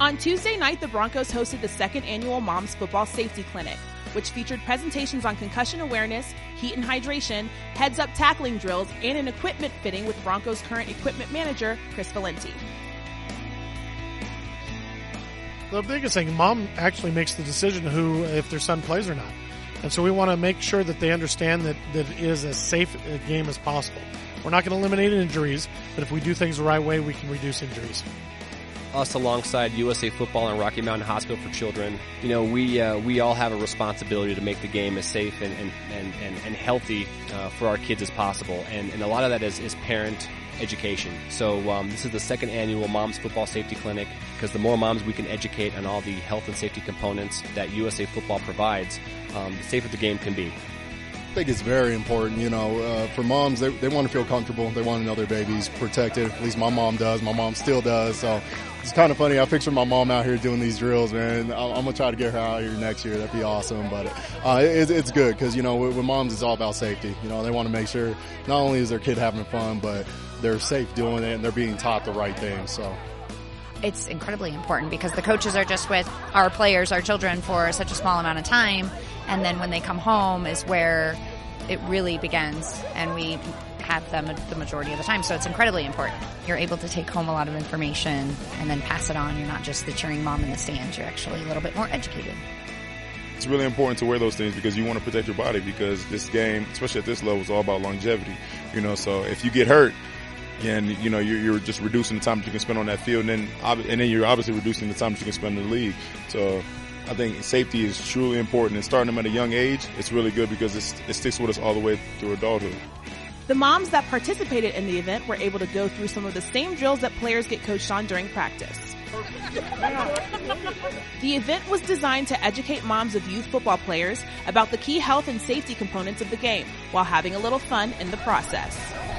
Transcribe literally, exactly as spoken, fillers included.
On Tuesday night, the Broncos hosted the second annual Moms Football Safety Clinic, which featured presentations on concussion awareness, heat and hydration, heads-up tackling drills, and an equipment fitting with Broncos' current equipment manager, Chris Valenti. The biggest thing, mom actually makes the decision who, if their son plays or not. And so we want to make sure that they understand that, that it is as safe a game as possible. We're not going to eliminate injuries, but if we do things the right way, we can reduce injuries. Us alongside U S A Football and Rocky Mountain Hospital for Children, you know, we uh, we all have a responsibility to make the game as safe and and and, and, and healthy uh, for our kids as possible, and, and a lot of that is, is parent education. So um, this is the second annual Moms Football Safety Clinic, because the more moms we can educate on all the health and safety components that U S A Football provides, um, the safer the game can be. I think it's very important, you know, uh, for moms, they, they want to feel comfortable. They want to know their baby's protected. At least my mom does. My mom still does. So it's kind of funny. I picture my mom out here doing these drills, man. I'm, I'm going to try to get her out here next year. That'd be awesome. But uh, it, it's good because, you know, with, with moms, it's all about safety. You know, they want to make sure not only is their kid having fun, but they're safe doing it and they're being taught the right things. So it's incredibly important because the coaches are just with our players, our children, for such a small amount of time. And then when they come home is where it really begins, and we have them the majority of the time. So it's incredibly important. You're able to take home a lot of information and then pass it on. You're not just the cheering mom in the stands. You're actually a little bit more educated. It's really important to wear those things because you want to protect your body, because this game, especially at this level, is all about longevity. You know, so if you get hurt, and you know you're, you're just reducing the time that you can spend on that field, and then and then you're obviously reducing the time that you can spend in the league. So I think safety is truly important, and starting them at a young age, it's really good because it's, it sticks with us all the way through adulthood. The moms that participated in the event were able to go through some of the same drills that players get coached on during practice. The event was designed to educate moms of youth football players about the key health and safety components of the game, while having a little fun in the process.